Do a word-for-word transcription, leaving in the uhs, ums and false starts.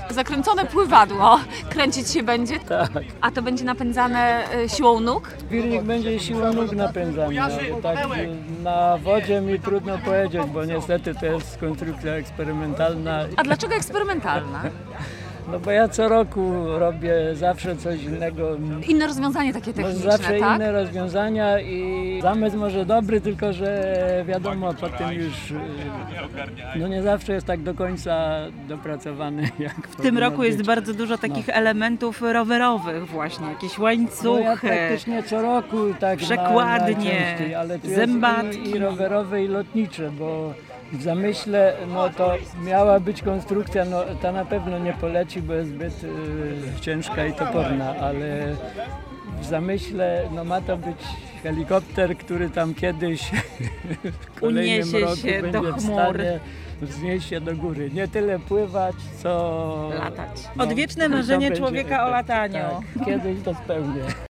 Zakręcone pływadło kręcić się będzie? Tak. A to będzie napędzane y, siłą nóg? Wirnik będzie siłą nóg napędzany. No, tak na wodzie mi trudno powiedzieć, bo niestety to jest konstrukcja eksperymentalna. A dlaczego eksperymentalna? No bo ja co roku robię zawsze coś innego. Inne rozwiązanie takie Może techniczne, zawsze tak? inne rozwiązania i zamysł może dobry, tylko że wiadomo, po tym już no nie zawsze jest tak do końca dopracowany jak W tym roku jest bardzo dużo takich No. elementów rowerowych właśnie, jakieś No łańcuchy. ja praktycznie co roku tak przekładnie, na, najczęściej, ale tu zębatki. jest i, i rowerowe i lotnicze, bo w zamyśle no to miała być konstrukcja, no ta na pewno nie poleci, bo jest zbyt y, ciężka i toporna, ale w zamyśle no ma to być helikopter, który tam kiedyś w kolejnym Uniesie roku się będzie do w chmur. stanie wznieść się do góry. Nie tyle pływać, co Latać. no, Odwieczne to marzenie będzie człowieka o efekt. lataniu. Tak, kiedyś to spełnię.